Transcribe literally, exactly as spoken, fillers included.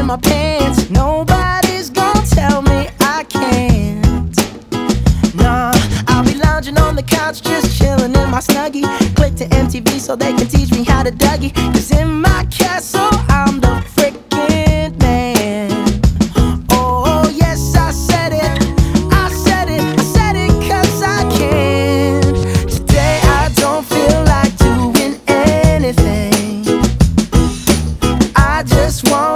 my pants. Nobody's gonna tell me I can't. Nah, I'll be lounging on the couch, just chilling in my Snuggie. Click to M T V so they can teach me how to Dougie. Cause in my castle, I'm the frickin' man. Oh, yes, I said it. I said it. I said it cause I can. Today I don't feel like doing anything. I just want